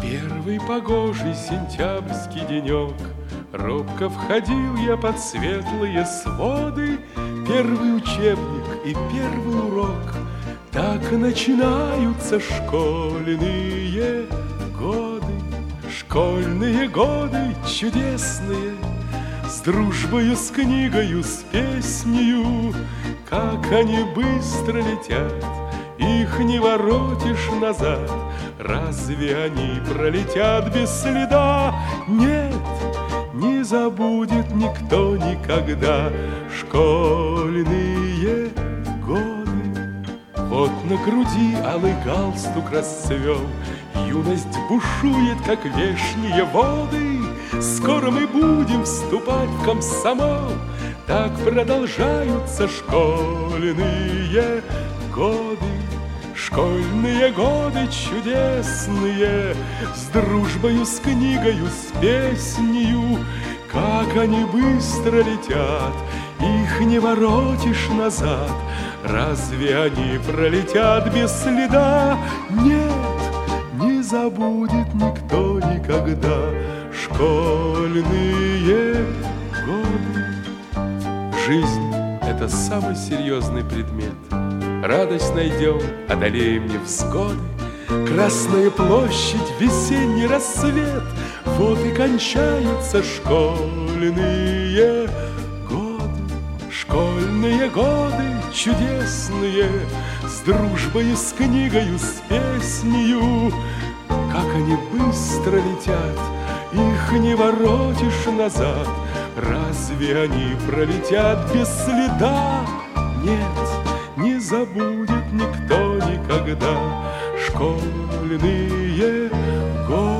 Первый погожий сентябрьский денек, робко входил я под светлые своды. Первый учебник и первый урок, так начинаются школьные годы. Школьные годы чудесные, с дружбою, с книгою, с песнею. Как они быстро летят, их не воротишь назад. Разве они пролетят без следа? Нет, не забудет никто никогда школьные годы. Вот на груди алый галстук расцвел, юность бушует, как вешние воды. Скоро мы будем вступать в комсомол. Так продолжаются школьные годы. Школьные годы чудесные, с дружбою, с книгою, с песнею. Как они быстро летят, их не воротишь назад. Разве они пролетят без следа? Нет, не забудет никто никогда школьные годы. Жизнь — это самый серьезный предмет. Радость найдем, одолеем невзгоды. Красная площадь, весенний рассвет. Вот и кончаются школьные годы. Школьные годы чудесные, с дружбою, с книгою, с песнею. Как они быстро летят, их не воротишь назад. Разве они пролетят без следа? Нет, не забудет никто никогда школьные годы.